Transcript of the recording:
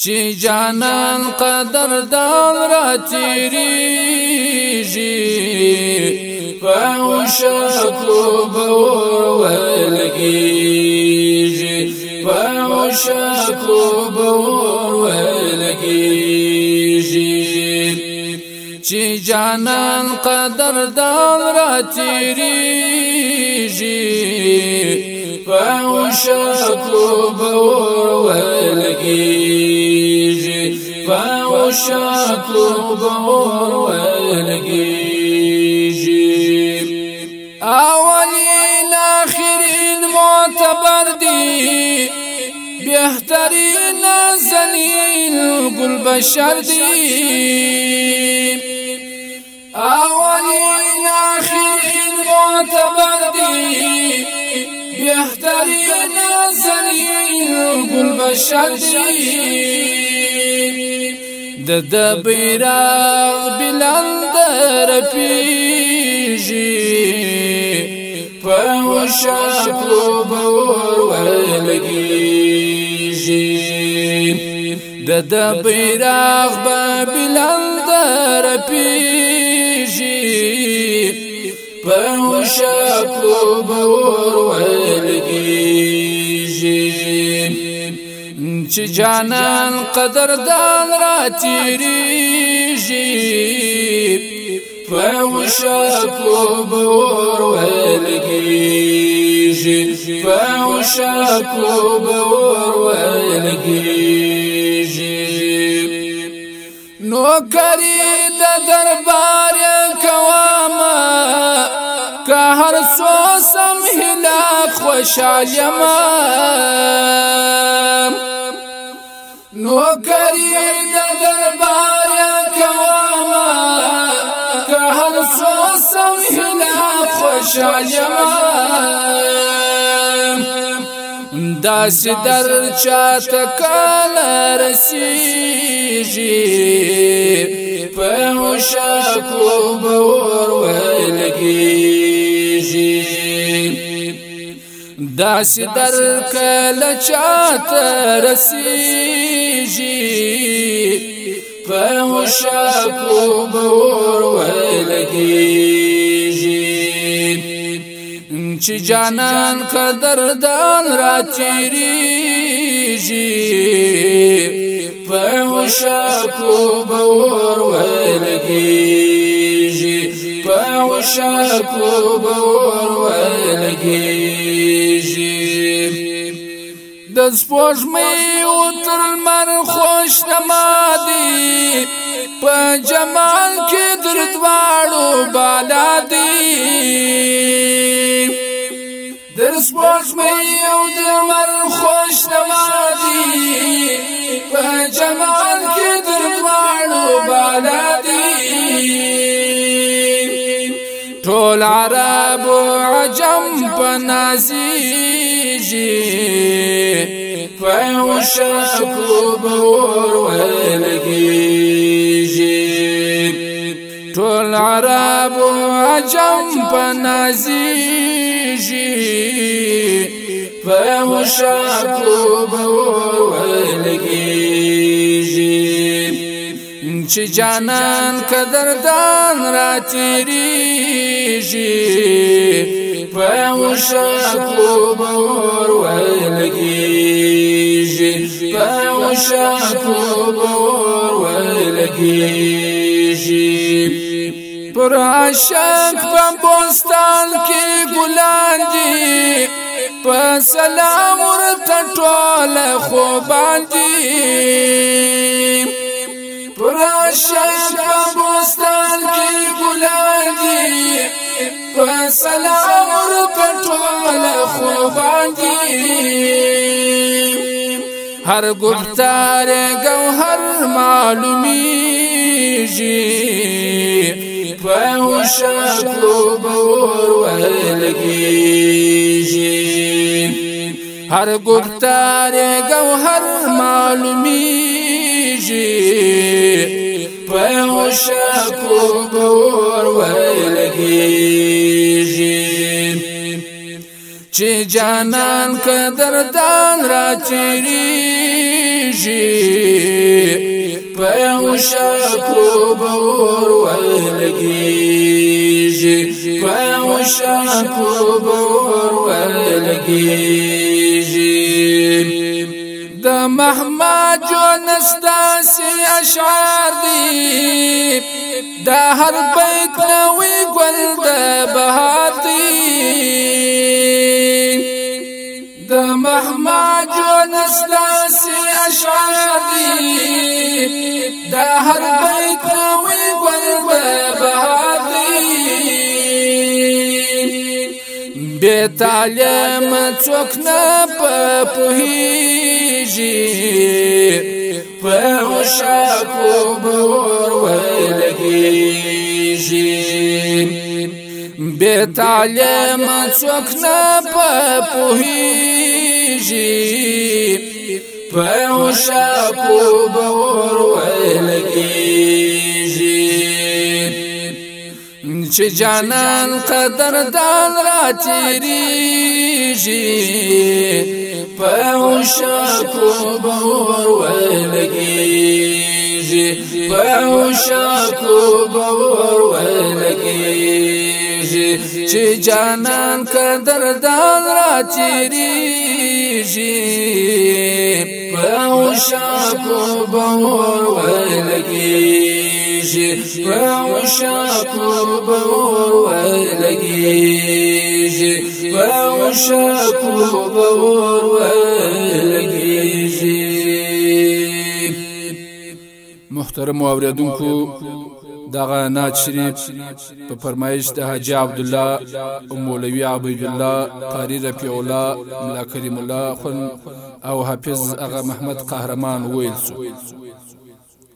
چې جانان قدردان را تیریږي په عشقو به ولګېږي په عشقو به ولګېږي چې جانان قدردان را تیریږي په عشقو به ولګېږي په عشقو به ولګېږي اولین آخرین معتبر دی بهترین زلیل گل بشر دی اولین آخرین معتبر دی بهترین زلیل گل بشر دی د بیرغ بلند رپیږي په عشقو به ولګېږي د بیرغ بلند رپیږي په عشقو به ولګېږي چې جانان قدردان را تیریږي په عشقو به ولګېږي په عشقو به ولګېږي نوکري د دربار کومه که هر څو سم هلاک خوشحال یمه نوکری د دربار کومه که هر څو سم هلاک خوشحال یم داسې در چاته کله رسیږي په عشقو به ولګېږي داسې در کله چاته رسیږي په عشقو به ولګېږي چې جانان قدردان را تیریږي په عشقو به ولګېږي په عشقو به ولګېږي د سپوږمۍ او تر لمر خوشنما دي په جمال کې در دواړو بالا دي در سپوږمۍ او د لمر خوشنما دي په جمال کې در دواړو بالا دي ټول عرب او عجم په نازيږي په عشقو به ولګېږي ټول عرب او عجم په نازيږي په عشقو به ولګېږي چې جانان قدردان را تیریږي په عشقو به ولګېږي په عشقو به ولګېږي پر عاشق په بوستان کې ګلان دي په سلام ورته ټول خوبان دي پر عاشق په بوستان کې ګلان دي په سلام ورته ټول خوبان دي هر گفتار گوهر معلومیږي په عشقو به ولګېږي هر گفتار گوهر معلومیږي په عشقو به ولګېږي چې جانان قدردان را تیریږي عشاقو بور ولگیجی په عشاقو بور ولگیجی د محمد جونستاسی اشعار دی دا هر بیت نوی گل د بهار دی د محمد جونستاسی اشعار دی دا هر بیت نوی گل د بهار دی بے تعلیم څوک نه پوهیږي په عشاقو بور ولګیږي بے تعلیم څوک نه پوهیږي په عشاقو بور ولګیږي چې جانان قدردان را تیریږي په عشاقو بور ولګیږي په عشاقو بور ولګیږي چې جانان قدردان را تیریږي په عشاقو بور ولګیږي په عشاقو بور ولګیږي په عشاقو بور ولګیږي. محترم اوریدونکو دغه نعت شریف په فرمایش د حاجی عبدالله مولوی عبیدالله قاری رفیع الله ملا کریم الله خون او حافظ اغا محمد قهرمان ویل شو.